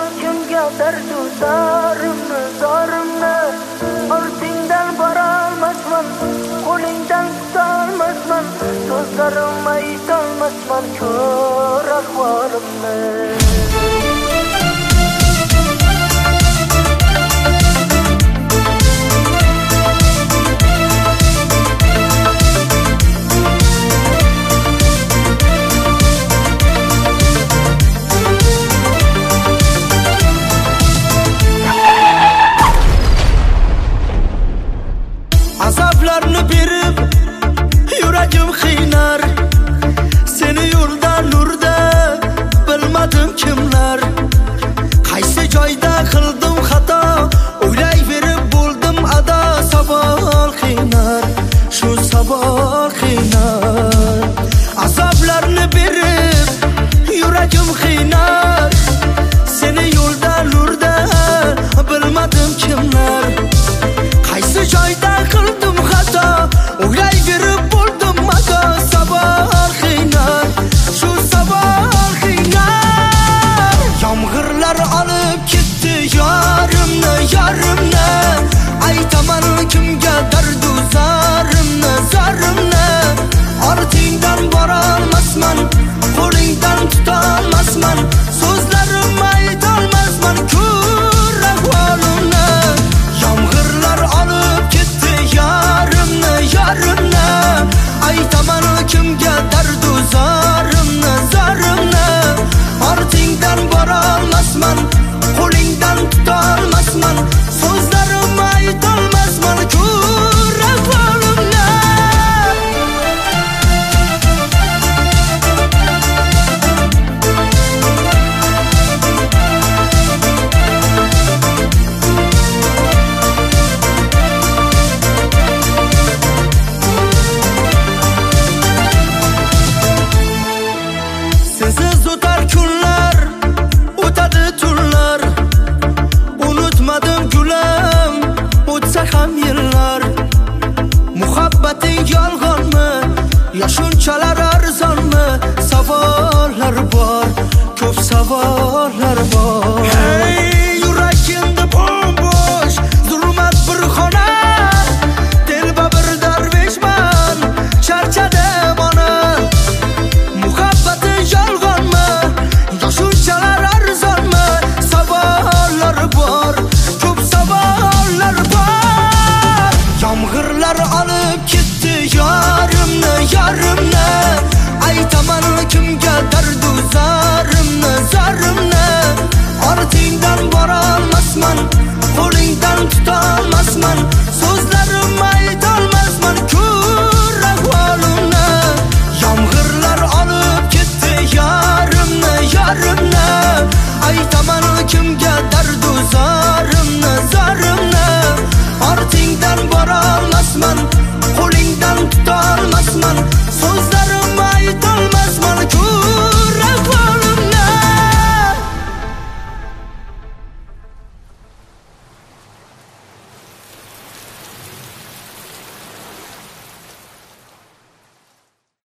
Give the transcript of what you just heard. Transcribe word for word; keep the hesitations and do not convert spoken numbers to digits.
kimga dardu zarimni zorimni ortingdan borolmasman, qo'lingdan tutolmasman, so'zlarim aytolmasman ko'r ahvolimni. Azoblarni berib yuragim qiynar, seni yo'ldan nurda bilmadim kimlar. Qaysi joyda qildim xato, o'ylayverib bo'ldim ado. Savol qiynar, shu savol qiynar. Azoblarni berib yuragim qiynar, seni yo'ldan nurda bilmadim kimlar. Qaysi joyda qildim xato, o'ylayverib bo'ldim ado. Savol qiynar, shu savol qiynar. Yomg'irlar olib ketdi yorimni, yorimni. Aytaman kimga dardu zarimni, zarimni. Ortingdan borolmasman, qo'lingdan tutolmasman, so'zlarim aytolmasman ko'r ahvolimni. Yomg'irlar olib ketdi yorimni, yorimni. Aytaman kimga dardu zarimni, zarimni. Ortingdan borolmasman, qo'lingdan tutolmasman, so'zlarim aytolmasman ko'r ahvolimni. Sensiz o'tar kunlar, o'tadi tunlar. Unutmadim gulam, o'tsa ham yillar. Muhabbating yolg'onmi, yo shunchalar arzonmi? Savollar bor, ko'p savollar bor.